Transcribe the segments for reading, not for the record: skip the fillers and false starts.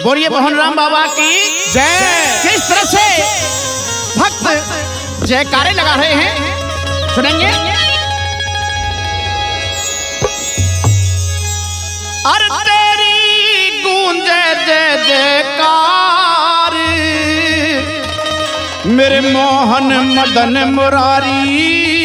बोलिए मोहन राम बाबा की जय। किस तरह से भक्त जयकारे लगा रहे हैं सुनेंगे। अरे तेरी गूंजे जय जयकार मेरे मोहन मदन मुरारी।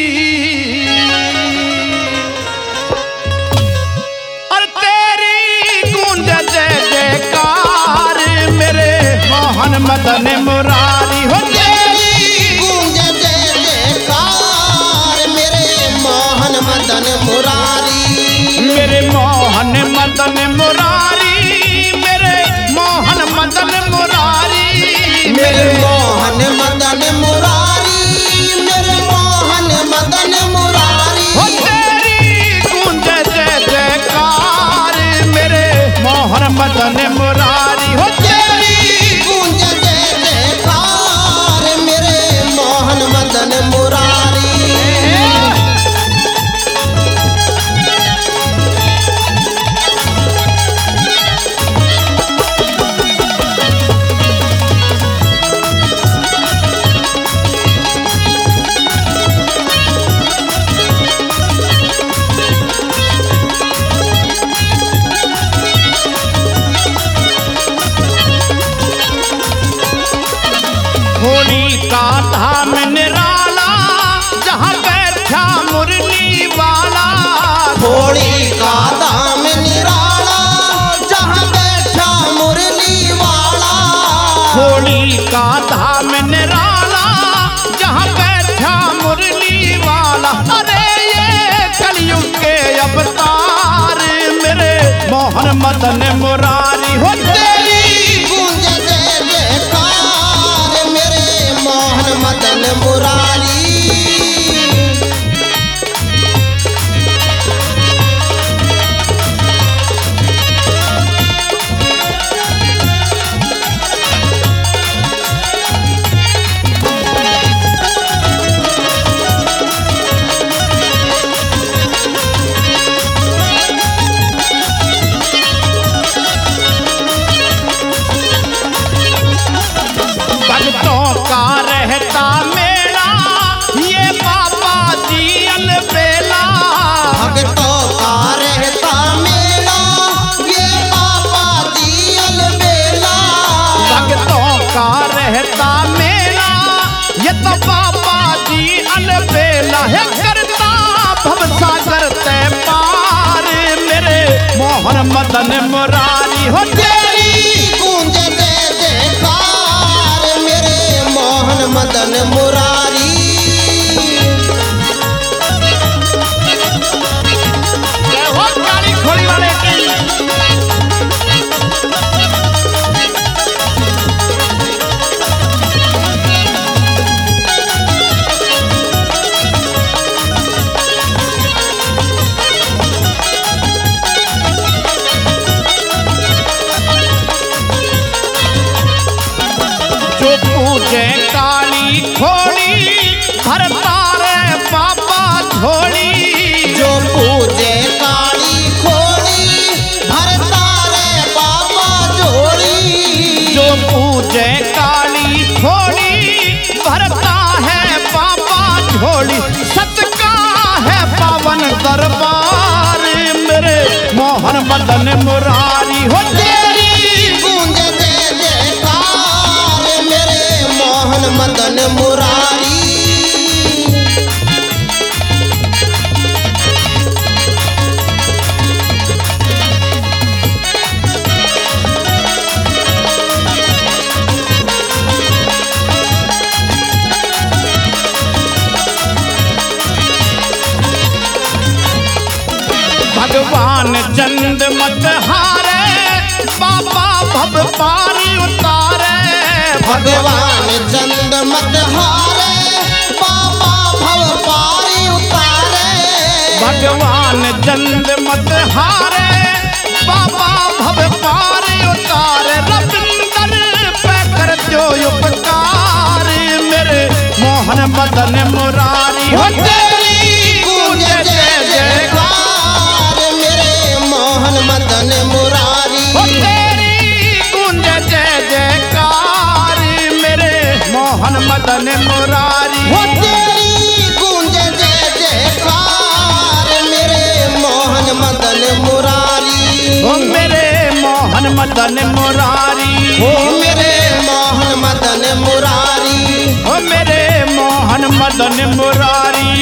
अरे तेरी गूंजे जय जयकार मेरे मोहन मदन मुरारी। हो तेरी गूंज जय जयकार मेरे मोहन मदन मुरारी। मेरे मोहन मदन मुरारी मेरे मोहन मदन मुरारी मेरे मोहन मदन मुरारी मेरे मोहन मदन मुरारी। हो तेरी गूंज जय जयकार मेरे मोहन मदन मुरारी। हो तेरी गूंज जय जयकार मेरे मोहन मदन मुरारी। होली का धाम निराला जहाँ बैठा मुरली वाला। होली का दाम निराला जहाँ बैठा मुरली वाला। होली का धाम निराला जहाँ बैठा मुरली वाला। अरे ये कलयुग के अवतार मेरे मोहन मदन मुरारी। हो तेरी गूंज जय जयकार मेरे मोहन मदन मुरारी। भक्तों का रहता मेला ये बाबा जी अलबेला। भक्तों का रहता मेला ये बाबा जी अलबेला। भक्तों का रहता मेला ये तो बाबा जी अलबेला है। करता भवसागर ते पार मेरे मोहन मदन मुरारी। हो तेरी गूंज जय जयकार मेरे मोहन मदन मुरारी। जय हो काली घोड़ी वाले की। जो पूजे काली घोड़ी भरता रे बाबा झोली। जो पूजे काली खोड़ी भरता रे बाबा झोली। जो पूजे काली घोड़ी भरता है बाबा झोली। सत का है पावन दरबार मेरे मोहन मदन मुरारी। हो तेरी गूंज जय जयकार मेरे मोहन मदन मुरारी। भगवान चंद मत हारे बाबा भव पारी उतारे। भगवान चंद मत हारे बाबा भव पारी उतारे। भगवान चंद मत हारे बाबा भव पारी उतारे। रविंदर पे कर जो उपकार मेरे मोहन मदन मुरारी। हो तेरी गूंज जय जयकार मेरे मोहन मदन मुरारी। हो तेरी गूंज मदन मुरारी। वो तेरी गूंजे जय जयकार मेरे मोहन मदन मुरारी। ओ मेरे मोहन मदन मुरारी। ओ मेरे मोहन मदन मुरारी। ओ मेरे मोहन मदन मुरारी।